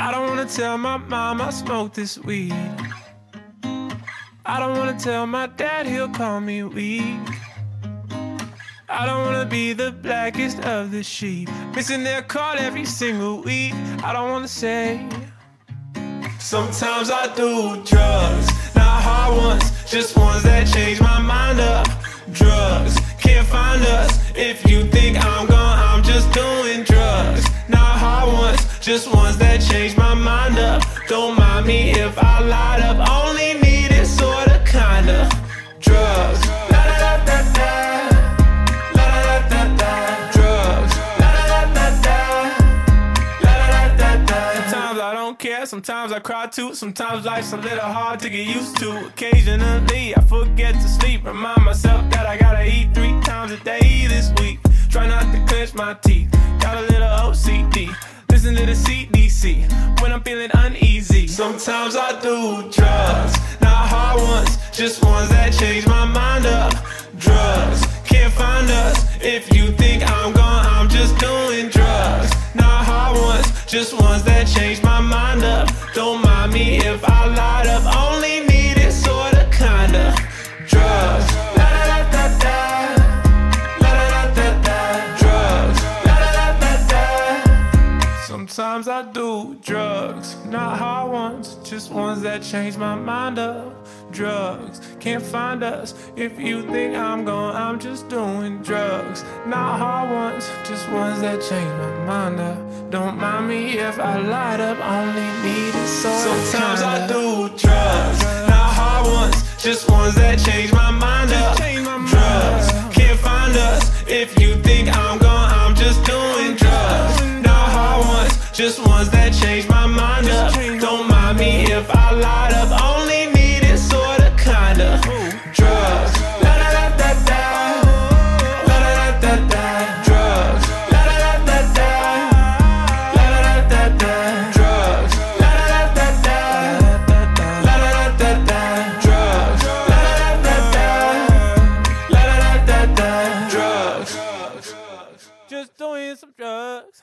I don't wanna tell my mom I smoke this weed. I don't wanna tell my dad, he'll call me weak. I don't wanna be the blackest of the sheep, missing their call every single week. I don't wanna say. Sometimes I do drugs, not hard ones, just ones that change my mind up. Drugs can't find us. If you think I'm gone, I'm just doing drugs. Not hard ones, just ones that change my mind up. Don't mind me if I light up. Only needed sorta kinda drugs. La da da da da. La da da da da. Drugs. La da da da da. La da da da da. Sometimes I don't care, sometimes I cry too. Sometimes life's a little hard to get used to. Occasionally I forget to sleep. Remind myself that I gotta eat 3 times a day this week. Try not to clench my teeth. Got a little OCD. Listen to the CDC when I'm feeling uneasy. Sometimes I do drugs, not hard ones, just ones that change my mind up. Drugs can't find us. If you think I'm gone, I'm just doing drugs. Not hard ones, just ones that change my mind up. Don't mind me if I light up. Only needed sorta kinda drugs. La da da da da. La da da da da. Drugs. La da da da da. Sometimes I do drugs, not hard ones, just ones that change my mind up. Drugs can't find us. If you think I'm gone, I'm just doing drugs. Not hard ones, just ones that change my mind up. Don't mind me if I light up. Only need it so. Sometimes I do drugs, not hard ones, just ones that change my mind up. Drugs can't find us. If you think I'm gone, I'm just doing drugs. Not hard ones, just ones that change my mind up. Don't mind me if I light up. Only need it sorta kinda drugs. La da da da da. La da da da da. Drugs. La da da da da. La da da da da. Drugs. La da da da da. La da da da da. Drugs. La da da da da. La da da da da. Drugs. Just doing some drugs.